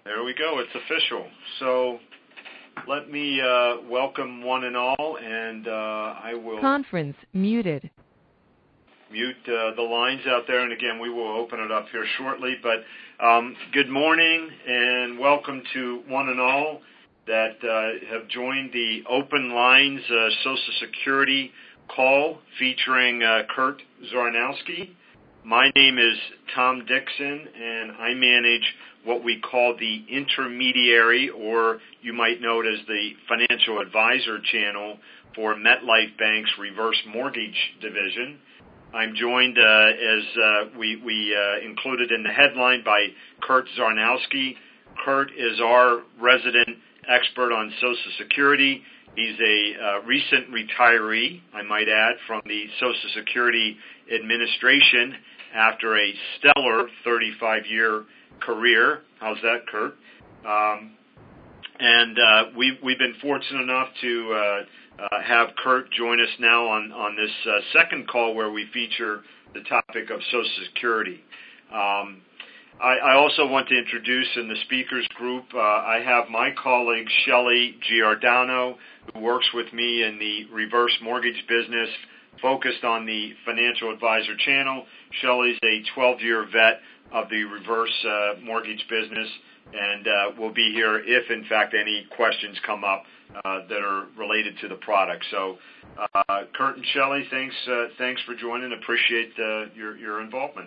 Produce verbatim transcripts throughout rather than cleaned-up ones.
There we go. It's official. So let me uh, welcome one and all, and uh, I will Conference muted. mute uh, the lines out there. And again, we will open it up here shortly. But um, good morning and welcome to one and all that uh, have joined the Open Lines uh, Social Security call featuring uh, Kurt Zarnowski. My name is Tom Dixon, and I manage what we call the intermediary, or you might know it as the financial advisor channel for MetLife Bank's reverse mortgage division. I'm joined, uh, as uh, we, we uh, included in the headline, by Kurt Zarnowski. Kurt is our resident expert on Social Security. He's a uh, recent retiree, I might add, from the Social Security Administration after a stellar thirty-five year career. How's that, Kurt? Um, and uh, we've, we've been fortunate enough to uh, uh, have Kurt join us now on, on this uh, second call where we feature the topic of Social Security. Um, I, I also want to introduce in the speakers group, uh, I have my colleague Shelley Giordano, who works with me in the reverse mortgage business, focused on the financial advisor channel. Shelley's a twelve year vet of the reverse uh, mortgage business, and uh, will be here if, in fact, any questions come up uh, that are related to the product. So, uh, Kurt and Shelley, thanks, uh, thanks for joining. Appreciate uh, your your involvement.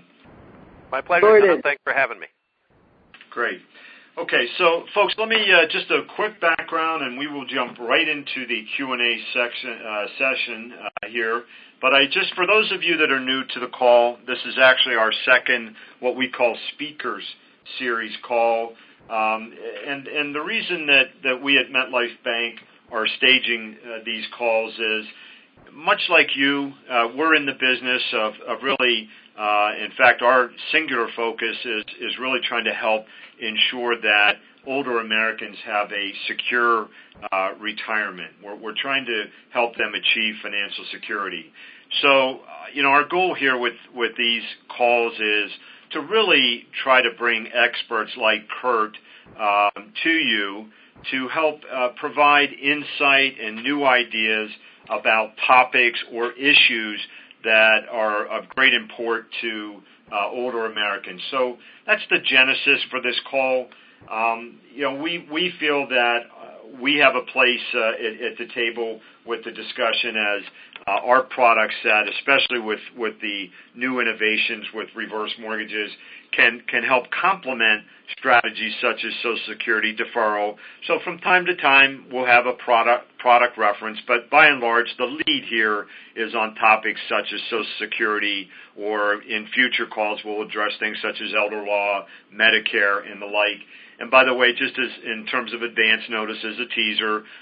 My pleasure, Tom. Thanks for having me. Great. Okay, so folks, let me uh, just a quick background, and we will jump right into the Q and A section uh, session uh, here. But I just, for those of you that are new to the call, this is actually our second, what we call speakers series call. Um, and and the reason that, that we at MetLife Bank are staging uh, these calls is, much like you, uh, we're in the business of, of really, uh, in fact, our singular focus is, is really trying to help ensure that older Americans have a secure uh, retirement. We're, we're trying to help them achieve financial security. So, uh, you know, our goal here with, with these calls is to really try to bring experts like Kurt um, to you to help uh, provide insight and new ideas about topics or issues that are of great import to uh, older Americans. So that's the genesis for this call. Um, you know, we, we feel that uh, we have a place uh, at, at the table with the discussion as uh, our product set, especially with, with the new innovations with reverse mortgages, can, can help complement strategies such as Social Security deferral. So from time to time, we'll have a product product reference, but by and large, the lead here is on topics such as Social Security, or in future calls, we'll address things such as elder law, Medicare, and the like. And by the way, just as in terms of advance notice as a teaser,